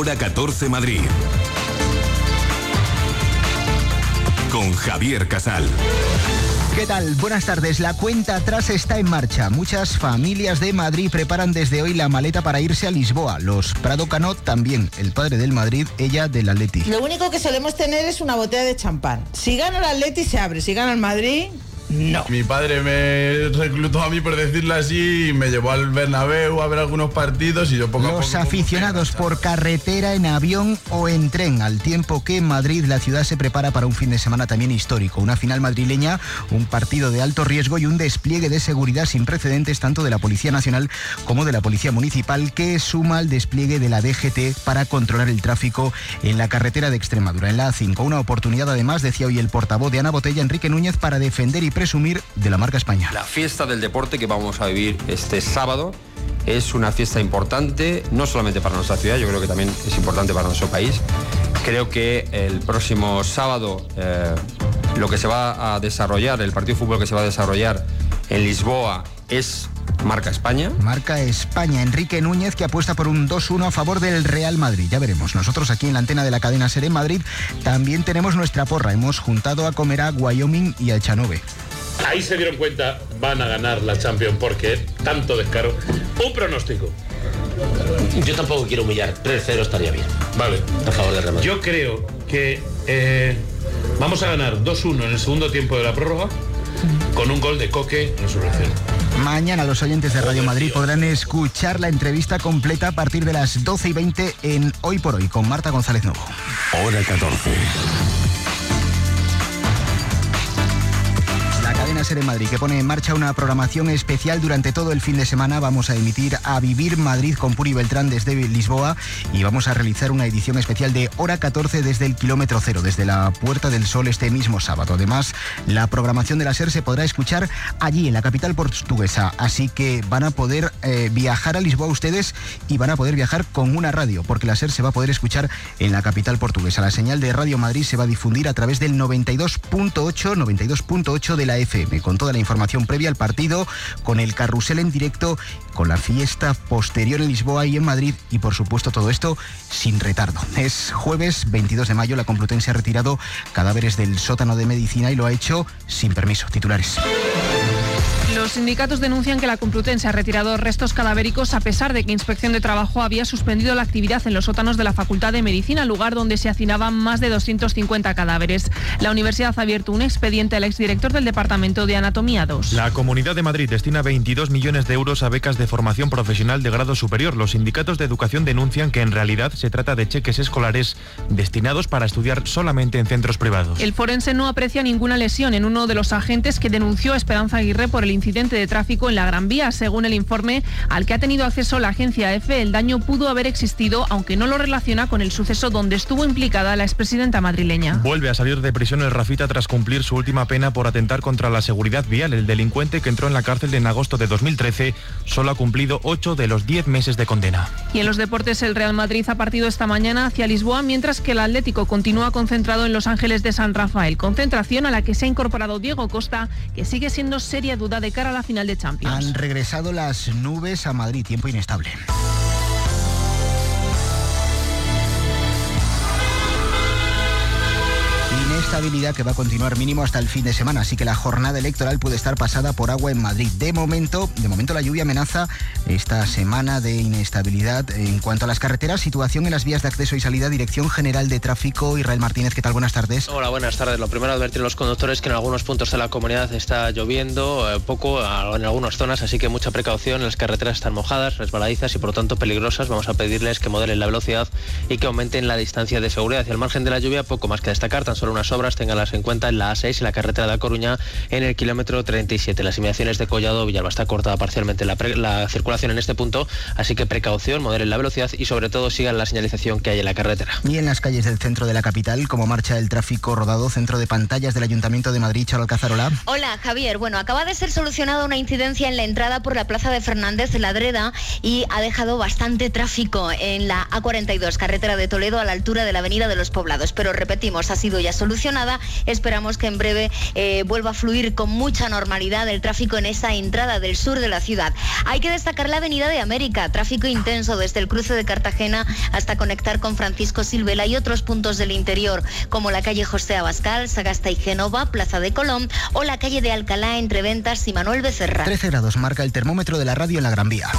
Hora 14 Madrid. Con Javier Casal. ¿Qué tal? Buenas tardes. La cuenta atrás está en marcha. Muchas familias de Madrid preparan desde hoy la maleta para irse a Lisboa. Los Prado Cano también. El padre del Madrid, ella del Atleti. Lo único que solemos tener es una botella de champán. Si gana el Atleti se abre, si gana el Madrid... no. Mi padre me reclutó a mí, por decirlo así, y me llevó al Bernabéu a ver algunos partidos y yo poco a poco... Los aficionados por carretera, en avión o en tren, al tiempo que en Madrid la ciudad se prepara para un fin de semana también histórico. Una final madrileña, un partido de alto riesgo y un despliegue de seguridad sin precedentes tanto de la Policía Nacional como de la Policía Municipal, que suma al despliegue de la DGT para controlar el tráfico en la carretera de Extremadura, en la A5. Una oportunidad, además, decía hoy el portavoz de Ana Botella, Enrique Núñez, para defender y presumir de la marca España. La fiesta del deporte que vamos a vivir este sábado es una fiesta importante, no solamente para nuestra ciudad, yo creo que también es importante para nuestro país. Creo que el próximo sábado lo que se va a desarrollar, el partido de fútbol que se va a desarrollar en Lisboa es marca España. Marca España. Enrique Núñez, que apuesta por un 2-1 a favor del Real Madrid. Ya veremos. Nosotros aquí en la antena de la cadena SER en Madrid también tenemos nuestra porra. Hemos juntado a comer a Wyoming y a Echanove. Ahí se dieron cuenta, van a ganar la Champions porque tanto descaro. Un pronóstico. Yo tampoco quiero humillar, 3-0 estaría bien. Vale. A favor del Real Madrid. Yo creo que vamos a ganar 2-1 en el segundo tiempo de la prórroga con un gol de Coque en Resurrección. Mañana los oyentes de Radio Madrid podrán escuchar la entrevista completa a partir de las 12:20 en Hoy por Hoy con Marta González Novo. Hora 14. Cadena SER en Madrid, que pone en marcha una programación especial durante todo el fin de semana. Vamos a emitir A Vivir Madrid con Puri Beltrán desde Lisboa y vamos a realizar una edición especial de Hora 14 desde el kilómetro cero, desde la Puerta del Sol este mismo sábado. Además, la programación de la SER se podrá escuchar allí, en la capital portuguesa. Así que van a poder viajar a Lisboa ustedes y van a poder viajar con una radio, porque la SER se va a poder escuchar en la capital portuguesa. La señal de Radio Madrid se va a difundir a través del 92.8 de la FM, con toda la información previa al partido, con el carrusel en directo, con la fiesta posterior en Lisboa y en Madrid y, por supuesto, todo esto sin retardo. Es jueves 22 de mayo, la Complutense ha retirado cadáveres del sótano de medicina y lo ha hecho sin permiso. Titulares. Los sindicatos denuncian que la Complutense ha retirado restos cadavéricos a pesar de que Inspección de Trabajo había suspendido la actividad en los sótanos de la Facultad de Medicina, lugar donde se hacinaban más de 250 cadáveres. La universidad ha abierto un expediente al exdirector del Departamento de Anatomía 2. La Comunidad de Madrid destina 22 millones de euros a becas de formación profesional de grado superior. Los sindicatos de educación denuncian que en realidad se trata de cheques escolares destinados para estudiar solamente en centros privados. El forense no aprecia ninguna lesión en uno de los agentes que denunció a Esperanza Aguirre por el incidente de tráfico en la Gran Vía. Según el informe al que ha tenido acceso la agencia EFE, el daño pudo haber existido, aunque no lo relaciona con el suceso donde estuvo implicada la expresidenta madrileña. Vuelve a salir de prisión el Rafita tras cumplir su última pena por atentar contra la seguridad vial. El delincuente, que entró en la cárcel en agosto de 2013, solo ha cumplido 8 de los 10 meses de condena. Y en los deportes, el Real Madrid ha partido esta mañana hacia Lisboa, mientras que el Atlético continúa concentrado en Los Ángeles de San Rafael. Concentración a la que se ha incorporado Diego Costa, que sigue siendo seria duda de cara a la final de Champions. Han regresado las nubes a Madrid, tiempo inestable. Inestabilidad que va a continuar mínimo hasta el fin de semana, así que la jornada electoral puede estar pasada por agua en Madrid. De momento la lluvia amenaza esta semana de inestabilidad. En cuanto a las carreteras, situación en las vías de acceso y salida, Dirección General de Tráfico. Israel Martínez, ¿qué tal? Buenas tardes. Hola, buenas tardes. Lo primero, advertir a los conductores que en algunos puntos de la comunidad está lloviendo poco en algunas zonas, así que mucha precaución. Las carreteras están mojadas, resbaladizas y por lo tanto peligrosas. Vamos a pedirles que moderen la velocidad y que aumenten la distancia de seguridad. Hacia el margen de la lluvia, poco más que destacar, tan solo unas obras, ténganlas en cuenta en la A6 y la carretera de A Coruña en el kilómetro 37. Las inmediaciones de Collado Villalba está cortada parcialmente la circulación en este punto, así que precaución, moderen la velocidad y sobre todo sigan la señalización que hay en la carretera. Y en las calles del centro de la capital, ¿cómo marcha el tráfico rodado? Centro de pantallas del Ayuntamiento de Madrid, Charo Alcázar, hola. Hola, Javier. Bueno, acaba de ser solucionada una incidencia en la entrada por la Plaza de Fernández de la Dreda y ha dejado bastante tráfico en la A42, carretera de Toledo, a la altura de la Avenida de los Poblados. Pero repetimos, ha sido ya solucionado solucionada. Esperamos que en breve vuelva a fluir con mucha normalidad el tráfico en esa entrada del sur de la ciudad. Hay que destacar la Avenida de América, tráfico intenso desde el cruce de Cartagena hasta conectar con Francisco Silvela y otros puntos del interior, como la calle José Abascal, Sagasta y Génova, Plaza de Colón o la calle de Alcalá entre Ventas y Manuel Becerra. 13 grados marca el termómetro de la radio en la Gran Vía.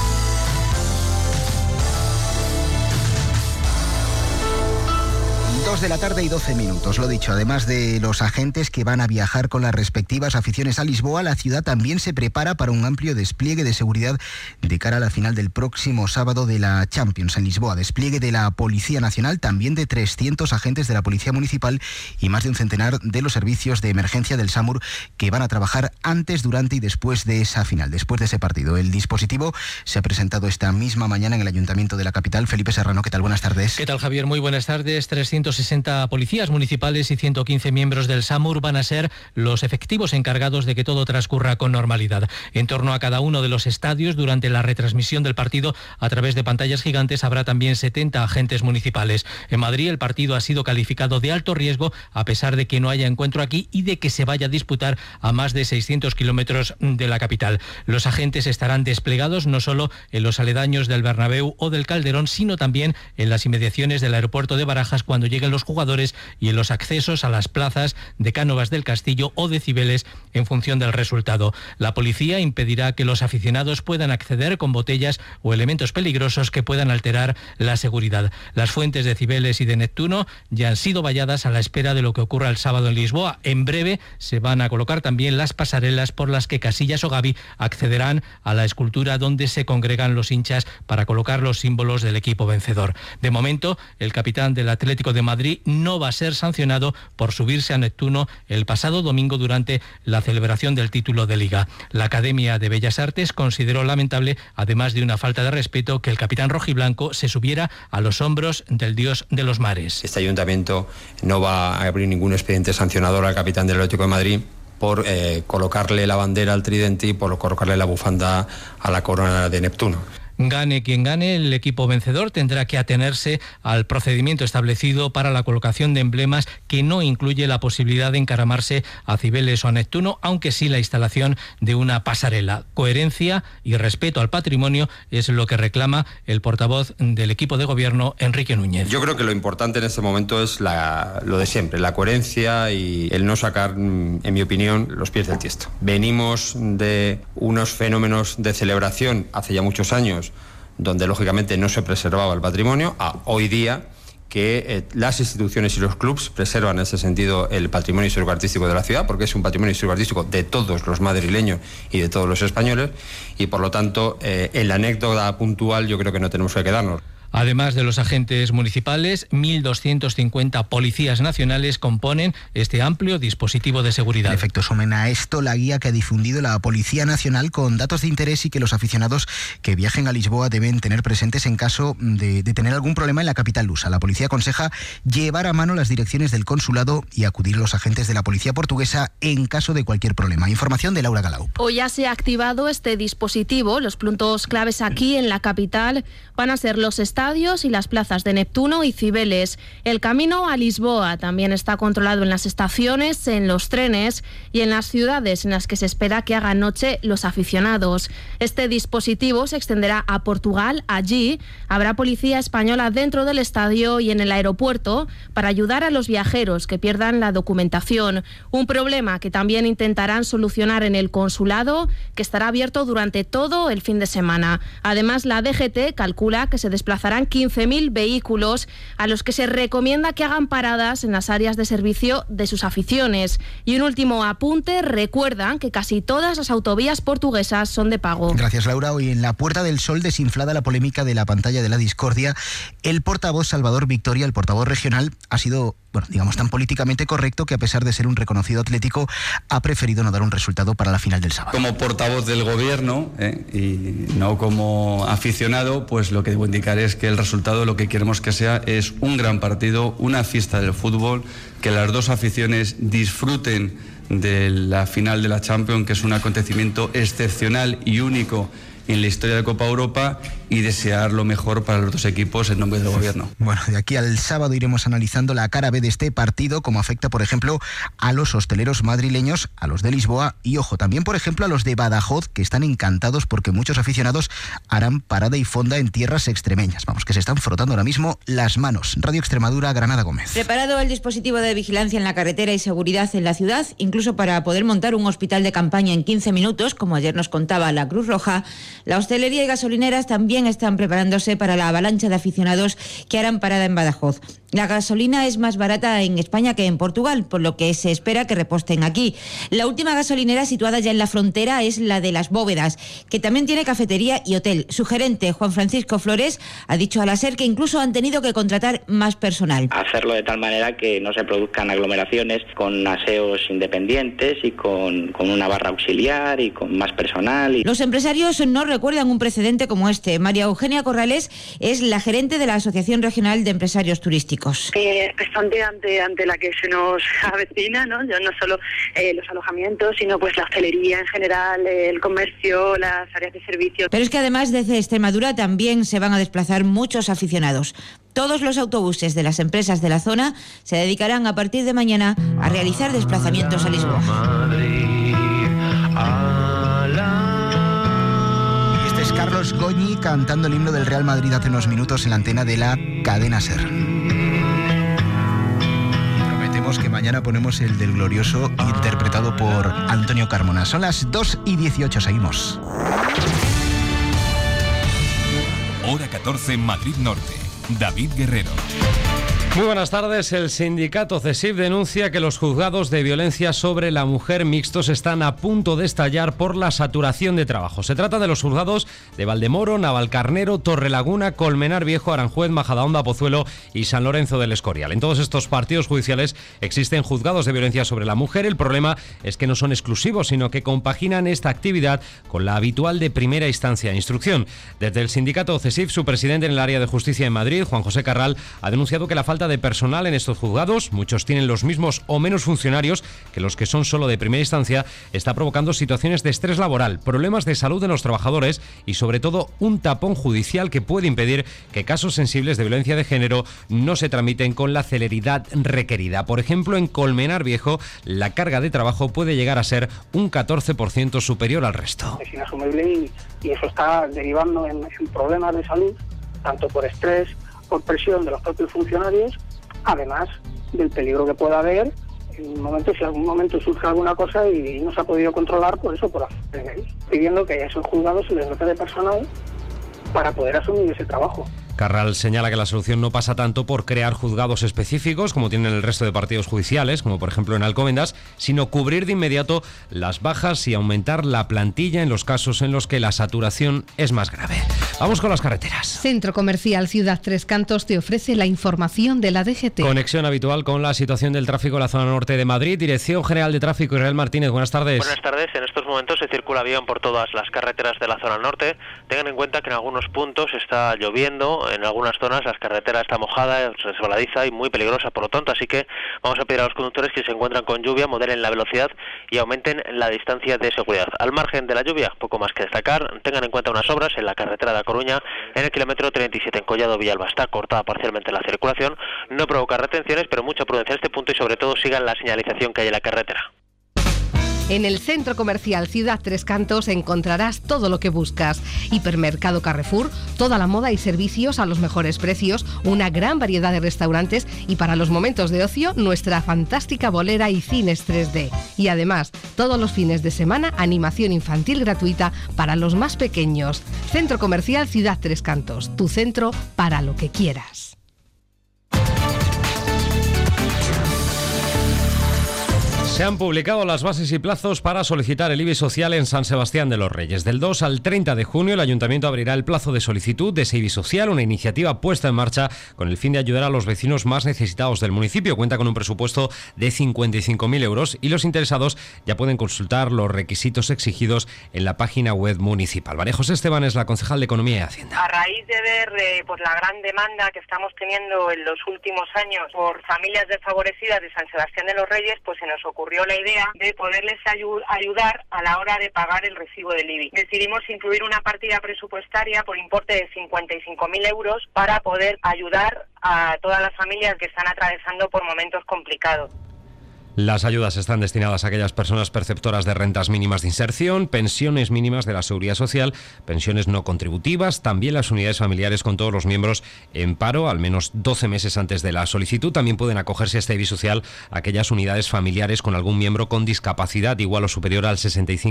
2 de la tarde y 12 minutos, lo dicho, además de los agentes que van a viajar con las respectivas aficiones a Lisboa, la ciudad también se prepara para un amplio despliegue de seguridad de cara a la final del próximo sábado de la Champions en Lisboa. Despliegue de la Policía Nacional, también de 300 agentes de la Policía Municipal y más de un centenar de los servicios de emergencia del SAMUR que van a trabajar antes, durante y después de esa final, después de ese partido. El dispositivo se ha presentado esta misma mañana en el Ayuntamiento de la capital. Felipe Serrano, ¿qué tal? Buenas tardes. ¿Qué tal, Javier? Muy buenas tardes. 360 policías municipales y 115 miembros del SAMUR van a ser los efectivos encargados de que todo transcurra con normalidad. En torno a cada uno de los estadios, durante la retransmisión del partido a través de pantallas gigantes, habrá también 70 agentes municipales. En Madrid el partido ha sido calificado de alto riesgo a pesar de que no haya encuentro aquí y de que se vaya a disputar a más de 600 kilómetros de la capital. Los agentes estarán desplegados no solo en los aledaños del Bernabéu o del Calderón, sino también en las inmediaciones del aeropuerto de Barajas cuando lleguen los jugadores y en los accesos a las plazas de Cánovas del Castillo o de Cibeles en función del resultado. La policía impedirá que los aficionados puedan acceder con botellas o elementos peligrosos que puedan alterar la seguridad. Las fuentes de Cibeles y de Neptuno ya han sido valladas a la espera de lo que ocurra el sábado en Lisboa. En breve se van a colocar también las pasarelas por las que Casillas o Gavi accederán a la escultura donde se congregan los hinchas para colocar los símbolos del equipo vencedor. De momento, el capitán del Atlético de Madrid no va a ser sancionado por subirse a Neptuno el pasado domingo durante la celebración del título de Liga. La Academia de Bellas Artes consideró lamentable, además de una falta de respeto, que el capitán rojiblanco se subiera a los hombros del dios de los mares. Este ayuntamiento no va a abrir ningún expediente sancionador al capitán del Atlético de Madrid por colocarle la bandera al tridente y por colocarle la bufanda a la corona de Neptuno. Gane quien gane, el equipo vencedor tendrá que atenerse al procedimiento establecido para la colocación de emblemas, que no incluye la posibilidad de encaramarse a Cibeles o a Neptuno, aunque sí la instalación de una pasarela. Coherencia y respeto al patrimonio es lo que reclama el portavoz del equipo de gobierno, Enrique Núñez. Yo creo que lo importante en este momento es lo de siempre, la coherencia y el no sacar, en mi opinión, los pies del tiesto. Venimos de unos fenómenos de celebración hace ya muchos años donde lógicamente no se preservaba el patrimonio, a hoy día que las instituciones y los clubes preservan en ese sentido el patrimonio histórico-artístico de la ciudad, porque es un patrimonio histórico-artístico de todos los madrileños y de todos los españoles, y por lo tanto en la anécdota puntual yo creo que no tenemos que quedarnos. Además de los agentes municipales, 1.250 policías nacionales componen este amplio dispositivo de seguridad. En efecto, sumen a esto la guía que ha difundido la Policía Nacional con datos de interés y que los aficionados que viajen a Lisboa deben tener presentes en caso de tener algún problema en la capital lusa. La policía aconseja llevar a mano las direcciones del consulado y acudir a los agentes de la policía portuguesa en caso de cualquier problema. Información de Laura Galau. Hoy ya se ha activado este dispositivo. Los puntos claves aquí en la capital van a ser los estadios y las plazas de Neptuno y Cibeles. El camino a Lisboa también está controlado en las estaciones, en los trenes y en las ciudades en las que se espera que hagan noche los aficionados. Este dispositivo se extenderá a Portugal. Allí habrá policía española dentro del estadio y en el aeropuerto para ayudar a los viajeros que pierdan la documentación. Un problema que también intentarán solucionar en el consulado, que estará abierto durante todo el fin de semana. Además, la DGT calcula que se desplazarán 15.000 vehículos a los que se recomienda que hagan paradas en las áreas de servicio de sus aficiones. Y un último apunte, recuerdan que casi todas las autovías portuguesas son de pago. Gracias, Laura. Hoy en la Puerta del Sol, desinflada la polémica de la pantalla de la discordia, el portavoz Salvador Victoria, el portavoz regional, ha sido, digamos, tan políticamente correcto que, a pesar de ser un reconocido atlético, ha preferido no dar un resultado para la final del sábado. Como portavoz del gobierno y no como aficionado, pues lo que debo indicar es que el resultado, lo que queremos que sea, es un gran partido, una fiesta del fútbol, que las dos aficiones disfruten de la final de la Champions, que es un acontecimiento excepcional y único en la historia de Copa Europa, y desear lo mejor para los dos equipos en nombre del gobierno. Bueno, de aquí al sábado iremos analizando la cara B de este partido, cómo afecta, por ejemplo, a los hosteleros madrileños, a los de Lisboa y, ojo, también, por ejemplo, a los de Badajoz, que están encantados porque muchos aficionados harán parada y fonda en tierras extremeñas. Vamos, que se están frotando ahora mismo las manos. Radio Extremadura, Granada Gómez. Preparado el dispositivo de vigilancia en la carretera y seguridad en la ciudad, incluso para poder montar un hospital de campaña en 15 minutos, como ayer nos contaba la Cruz Roja, la hostelería y gasolineras también están preparándose para la avalancha de aficionados que harán parada en Badajoz. La gasolina es más barata en España que en Portugal, por lo que se espera que reposten aquí. La última gasolinera situada ya en la frontera es la de Las Bóvedas, que también tiene cafetería y hotel. Su gerente, Juan Francisco Flores, ha dicho a la SER que incluso han tenido que contratar más personal. Hacerlo de tal manera que no se produzcan aglomeraciones, con aseos independientes y con una barra auxiliar y con más personal. Los empresarios no recuerdan un precedente como este. María Eugenia Corrales es la gerente de la Asociación Regional de Empresarios Turísticos. Bastante ante la que se nos avecina, ¿no? Ya no solo los alojamientos, sino pues la hostelería en general, el comercio, las áreas de servicio. Pero es que además desde Extremadura también se van a desplazar muchos aficionados. Todos los autobuses de las empresas de la zona se dedicarán a partir de mañana a realizar desplazamientos a Lisboa. Y este es Carlos Goñi cantando el himno del Real Madrid hace unos minutos en la antena de la cadena SER. Que mañana ponemos el del glorioso interpretado por Antonio Carmona. Son las 2:18, seguimos. Hora 14, Madrid Norte. David Guerrero. Muy buenas tardes. El sindicato CESIF denuncia que los juzgados de violencia sobre la mujer mixtos están a punto de estallar por la saturación de trabajo. Se trata de los juzgados de Valdemoro, Navalcarnero, Torrelaguna, Colmenar Viejo, Aranjuez, Majadahonda, Pozuelo y San Lorenzo del Escorial. En todos estos partidos judiciales existen juzgados de violencia sobre la mujer. El problema es que no son exclusivos, sino que compaginan esta actividad con la habitual de primera instancia de instrucción. Desde el sindicato CESIF, su presidente en el área de justicia en Madrid, Juan José Carral, ha denunciado que la falta de personal en estos juzgados, muchos tienen los mismos o menos funcionarios que los que son solo de primera instancia, está provocando situaciones de estrés laboral, problemas de salud de los trabajadores y sobre todo un tapón judicial que puede impedir que casos sensibles de violencia de género no se tramiten con la celeridad requerida. Por ejemplo, en Colmenar Viejo, la carga de trabajo puede llegar a ser un 14% superior al resto. Es inasumible y eso está derivando en problemas de salud, tanto por estrés, por presión de los propios funcionarios, además del peligro que pueda haber en un momento, si algún momento surge alguna cosa y no se ha podido controlar, por eso, pidiendo que a esos juzgados se les dote de personal para poder asumir ese trabajo. Carral señala que la solución no pasa tanto por crear juzgados específicos, como tienen el resto de partidos judiciales, como por ejemplo en Alcobendas, sino cubrir de inmediato las bajas y aumentar la plantilla en los casos en los que la saturación es más grave. Vamos con las carreteras. Centro Comercial Ciudad Tres Cantos te ofrece la información de la DGT. Conexión habitual con la situación del tráfico en la zona norte de Madrid. Dirección General de Tráfico, Israel Martínez, buenas tardes. Buenas tardes. En estos momentos se circula bien por todas las carreteras de la zona norte. Tengan en cuenta que en algunos puntos está lloviendo, en algunas zonas la carretera está mojada, resbaladiza y muy peligrosa, por lo tanto, así que vamos a pedir a los conductores que se encuentran con lluvia, moderen la velocidad y aumenten la distancia de seguridad. Al margen de la lluvia, poco más que destacar, tengan en cuenta unas obras en la carretera de A Coruña, en el kilómetro 37 en Collado Villalba. Está cortada parcialmente la circulación, no provoca retenciones, pero mucha prudencia en este punto y sobre todo sigan la señalización que hay en la carretera. En el Centro Comercial Ciudad Tres Cantos encontrarás todo lo que buscas. Hipermercado Carrefour, toda la moda y servicios a los mejores precios, una gran variedad de restaurantes y para los momentos de ocio, nuestra fantástica bolera y cines 3D. Y además, todos los fines de semana, animación infantil gratuita para los más pequeños. Centro Comercial Ciudad Tres Cantos, tu centro para lo que quieras. Se han publicado las bases y plazos para solicitar el IBI social en San Sebastián de los Reyes. Del 2 al 30 de junio el Ayuntamiento abrirá el plazo de solicitud de ese IBI social, una iniciativa puesta en marcha con el fin de ayudar a los vecinos más necesitados del municipio. Cuenta con un presupuesto de 55.000 euros y los interesados ya pueden consultar los requisitos exigidos en la página web municipal. María José Esteban es la concejal de Economía y Hacienda. A raíz de ver la gran demanda que estamos teniendo en los últimos años por familias desfavorecidas de San Sebastián de los Reyes, pues se nos ocurrió ocurrió la idea de poderles ayudar a la hora de pagar el recibo del IBI. Decidimos incluir una partida presupuestaria por importe de 55.000 euros para poder ayudar a todas las familias que están atravesando por momentos complicados. Las ayudas están destinadas a aquellas personas perceptoras de rentas mínimas de inserción, pensiones mínimas de la Seguridad Social, pensiones no contributivas, también las unidades familiares con todos los miembros en paro, al menos 12 meses antes de la solicitud. También pueden acogerse a este IBI social aquellas unidades familiares con algún miembro con discapacidad igual o superior al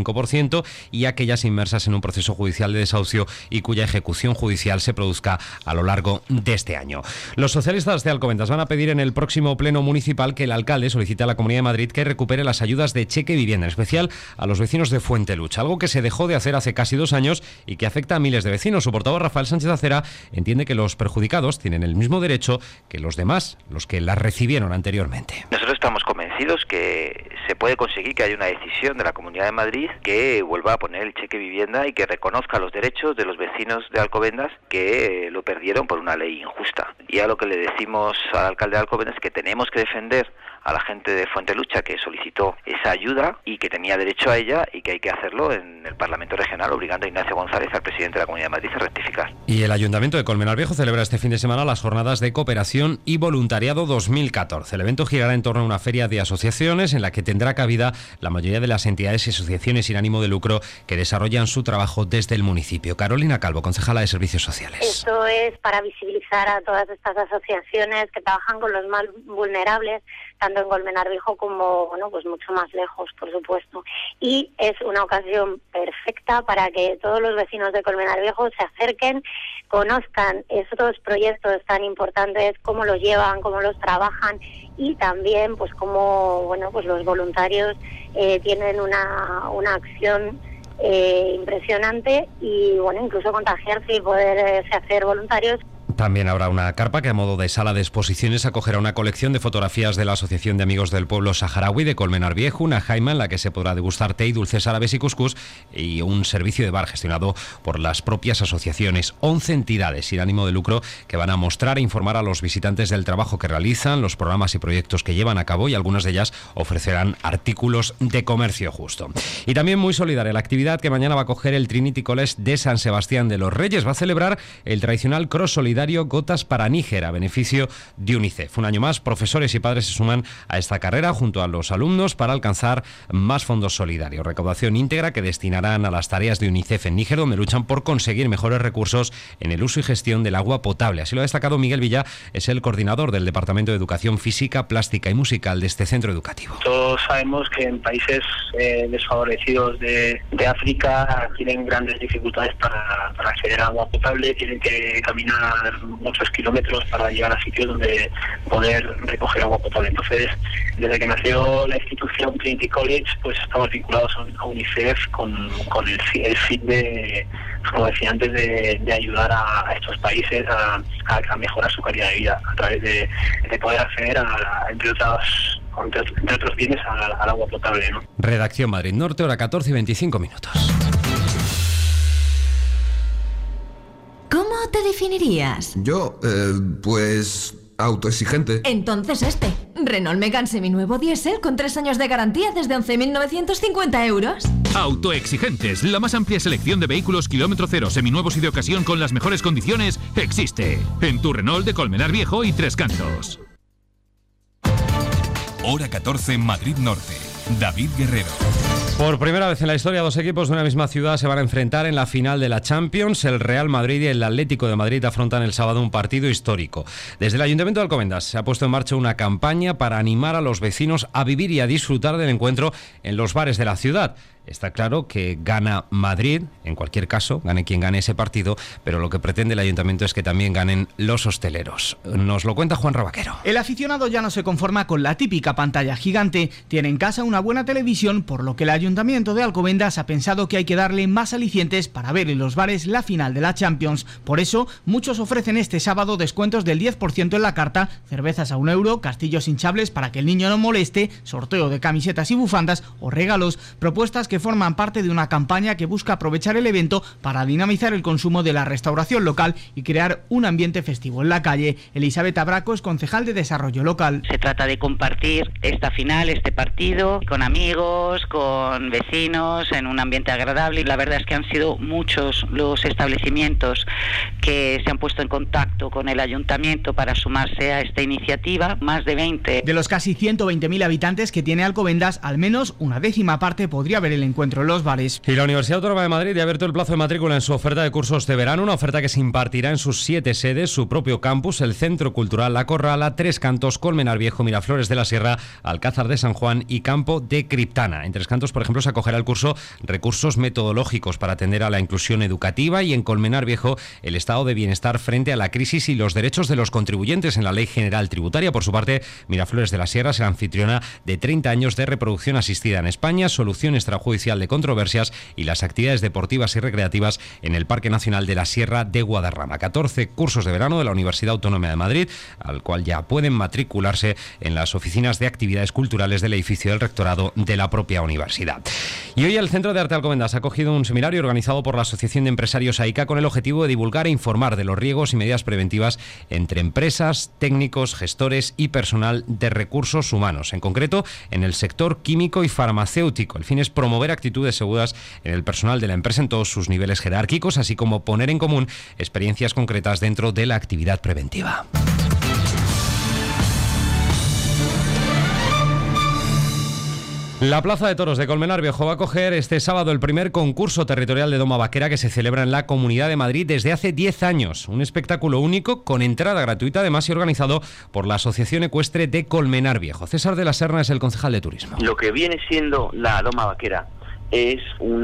65% y aquellas inmersas en un proceso judicial de desahucio y cuya ejecución judicial se produzca a lo largo de este año. Los socialistas de Alcobendas van a pedir en el próximo pleno municipal que el alcalde solicite a la Comunidad de Madrid que recupere las ayudas de cheque vivienda, en especial a los vecinos de Fuentelucha, algo que se dejó de hacer hace casi 2 años y que afecta a miles de vecinos. Su portavoz, Rafael Sánchez Acera, entiende que los perjudicados tienen el mismo derecho que los demás, los que las recibieron anteriormente. Nosotros estamos convencidos que se puede conseguir que haya una decisión de la Comunidad de Madrid que vuelva a poner el cheque vivienda y que reconozca los derechos de los vecinos de Alcobendas que lo perdieron por una ley injusta. Y a lo que le decimos al alcalde de Alcobendas es que tenemos que defender a la gente de Fuentelucha que solicitó esa ayuda y que tenía derecho a ella y que hay que hacerlo en el Parlamento Regional, obligando a Ignacio González, al presidente de la Comunidad de Madrid, a rectificar. Y el Ayuntamiento de Colmenar Viejo celebra este fin de semana las jornadas de cooperación y voluntariado 2014. El evento girará en torno a una feria de asociaciones en la que tendrá cabida la mayoría de las entidades y asociaciones sin ánimo de lucro que desarrollan su trabajo desde el municipio. Carolina Calvo, concejala de Servicios Sociales. Esto es para visibilizar a todas estas asociaciones que trabajan con los más vulnerables, tanto en Colmenar Viejo como, pues mucho más lejos, por supuesto. Y es una ocasión perfecta para que todos los vecinos de Colmenar Viejo se acerquen, conozcan estos proyectos tan importantes, cómo los llevan, cómo los trabajan y también, pues cómo, pues los voluntarios tienen una acción impresionante y, incluso contagiarse y poderse hacer voluntarios. También habrá una carpa que a modo de sala de exposiciones acogerá una colección de fotografías de la Asociación de Amigos del Pueblo Saharaui de Colmenar Viejo, una jaima en la que se podrá degustar té y dulces árabes y cuscús y un servicio de bar gestionado por las propias asociaciones. 11 entidades sin ánimo de lucro que van a mostrar e informar a los visitantes del trabajo que realizan, los programas y proyectos que llevan a cabo y algunas de ellas ofrecerán artículos de comercio justo. Y también muy solidaria la actividad que mañana va a acoger el Trinity College de San Sebastián de los Reyes. Va a celebrar el tradicional cross solidario Gotas para Níger a beneficio de UNICEF. Un año más, profesores y padres se suman a esta carrera junto a los alumnos para alcanzar más fondos solidarios. Recaudación íntegra que destinarán a las tareas de UNICEF en Níger, donde luchan por conseguir mejores recursos en el uso y gestión del agua potable. Así lo ha destacado Miguel Villa, es el coordinador del Departamento de Educación Física, Plástica y Musical de este centro educativo. Todos sabemos que en países desfavorecidos de África tienen grandes dificultades para acceder a agua potable, tienen que caminar muchos kilómetros para llegar a sitios donde poder recoger agua potable. Entonces, desde que nació la institución Trinity College, pues estamos vinculados a UNICEF con el fin de, como decía antes, de ayudar a estos países a mejorar su calidad de vida a través de poder acceder entre otros bienes al agua potable, ¿no? Redacción Madrid Norte, hora 14 y 25 minutos. ¿Cómo te definirías? Yo, pues autoexigente. Entonces Renault Megane seminuevo diésel con 3 años de garantía desde 11.950 euros. Autoexigentes, la más amplia selección de vehículos kilómetro cero, seminuevos y de ocasión con las mejores condiciones, existe en tu Renault de Colmenar Viejo y Tres Cantos. Hora 14 en Madrid Norte. David Guerrero. Por primera vez en la historia, 2 equipos de una misma ciudad se van a enfrentar en la final de la Champions. El Real Madrid y el Atlético de Madrid afrontan el sábado un partido histórico. Desde el Ayuntamiento de Alcobendas se ha puesto en marcha una campaña para animar a los vecinos a vivir y a disfrutar del encuentro en los bares de la ciudad. Está claro que gana Madrid, en cualquier caso, gane quien gane ese partido, pero lo que pretende el Ayuntamiento es que también ganen los hosteleros. Nos lo cuenta Juan Rabaquero. El aficionado ya no se conforma con la típica pantalla gigante. Tiene en casa una buena televisión, por lo que el Ayuntamiento de Alcobendas ha pensado que hay que darle más alicientes para ver en los bares la final de la Champions. Por eso, muchos ofrecen este sábado descuentos del 10% en la carta, cervezas a €1, castillos hinchables para que el niño no moleste, sorteo de camisetas y bufandas o regalos, propuestas que que forman parte de una campaña que busca aprovechar el evento para dinamizar el consumo de la restauración local y crear un ambiente festivo en la calle. Elisabeth Abraco es concejal de Desarrollo Local. Se trata de compartir esta final, este partido, con amigos, con vecinos, en un ambiente agradable, y la verdad es que han sido muchos los establecimientos que se han puesto en contacto con el ayuntamiento para sumarse a esta iniciativa, más de 20. De los casi 120.000 habitantes que tiene Alcobendas, al menos una décima parte podría ver el encuentro en los bares. Y la Universidad Autónoma de Madrid ya ha abierto el plazo de matrícula en su oferta de cursos de verano, una oferta que se impartirá en sus 7 sedes, su propio campus, el Centro Cultural La Corrala, Tres Cantos, Colmenar Viejo, Miraflores de la Sierra, Alcázar de San Juan y Campo de Criptana. En Tres Cantos, por ejemplo, se acogerá el curso Recursos Metodológicos para atender a la inclusión educativa, y en Colmenar Viejo el estado de bienestar frente a la crisis y los derechos de los contribuyentes en la Ley General Tributaria. Por su parte, Miraflores de la Sierra será anfitriona de 30 años de reproducción asistida en España, solución extrajudicial de controversias y las actividades deportivas y recreativas en el Parque Nacional de la Sierra de Guadarrama. 14 cursos de verano de la Universidad Autónoma de Madrid, al cual ya pueden matricularse en las oficinas de actividades culturales del edificio del rectorado de la propia universidad. Y hoy el Centro de Arte Alcobendas ha acogido un seminario organizado por la Asociación de Empresarios AICA con el objetivo de divulgar e informar de los riesgos y medidas preventivas entre empresas, técnicos, gestores y personal de recursos humanos, en concreto en el sector químico y farmacéutico. El fin es promover actitudes seguras en el personal de la empresa en todos sus niveles jerárquicos, así como poner en común experiencias concretas dentro de la actividad preventiva. La Plaza de Toros de Colmenar Viejo va a acoger este sábado el primer concurso territorial de doma vaquera que se celebra en la Comunidad de Madrid desde hace 10 años. Un espectáculo único con entrada gratuita, además, y organizado por la Asociación Ecuestre de Colmenar Viejo. César de la Serna es el concejal de turismo. Lo que viene siendo la doma vaquera es un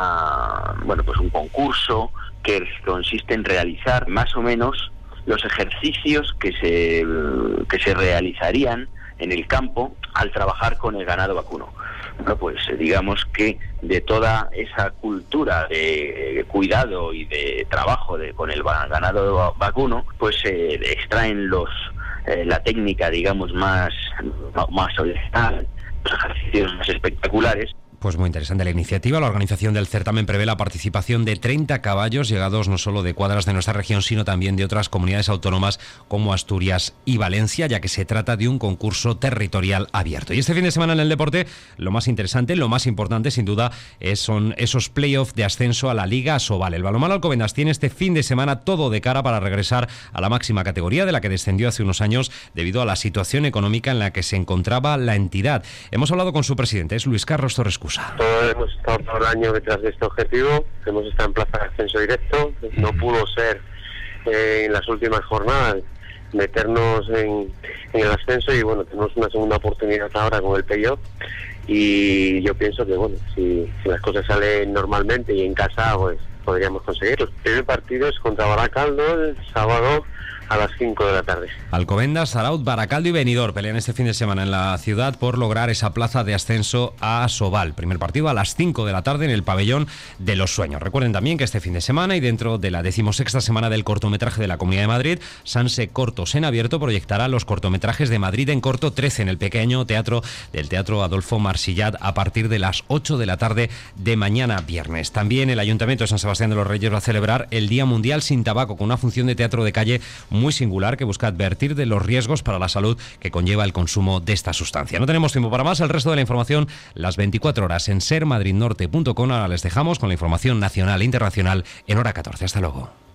concurso que consiste en realizar más o menos los ejercicios que se realizarían en el campo al trabajar con el ganado vacuno. Bueno, pues digamos que de toda esa cultura de cuidado y de trabajo con el ganado vacuno, pues se extraen la técnica, digamos, más original, los ejercicios más espectaculares. Pues muy interesante la iniciativa. La organización del certamen prevé la participación de 30 caballos llegados no solo de cuadras de nuestra región, sino también de otras comunidades autónomas como Asturias y Valencia, ya que se trata de un concurso territorial abierto. Y este fin de semana en el deporte, lo más interesante, lo más importante sin duda, son esos playoffs de ascenso a la Liga Asobal. El balonmano Alcobendas tiene este fin de semana todo de cara para regresar a la máxima categoría de la que descendió hace unos años debido a la situación económica en la que se encontraba la entidad. Hemos hablado con su presidente, es Luis Carlos Torres. Todos hemos estado todo el año detrás de este objetivo, hemos estado en plaza de ascenso directo, no pudo ser en las últimas jornadas meternos en el ascenso y bueno, tenemos una segunda oportunidad ahora con el playoff y yo pienso que bueno, si las cosas salen normalmente y en casa pues podríamos conseguirlo. El primer partido es contra Baracaldo el sábado a las 5 de la tarde. Alcobendas, Araut, Baracaldo y Benidorm pelean este fin de semana en la ciudad por lograr esa plaza de ascenso a Asobal. Primer partido a las 5 de la tarde en el Pabellón de los Sueños. Recuerden también que este fin de semana y dentro de la 16ª semana del cortometraje de la Comunidad de Madrid, Sanse Cortos en Abierto proyectará los cortometrajes de Madrid en Corto 13 en el pequeño teatro del Teatro Adolfo Marsillat a partir de las 8 de la tarde de mañana viernes. También el Ayuntamiento de San Sebastián de los Reyes va a celebrar el Día Mundial sin Tabaco con una función de teatro de calle muy singular que busca advertir de los riesgos para la salud que conlleva el consumo de esta sustancia. No tenemos tiempo para más, el resto de la información las 24 horas en sermadridnorte.com. Ahora les dejamos con la información nacional e internacional en hora 14. Hasta luego.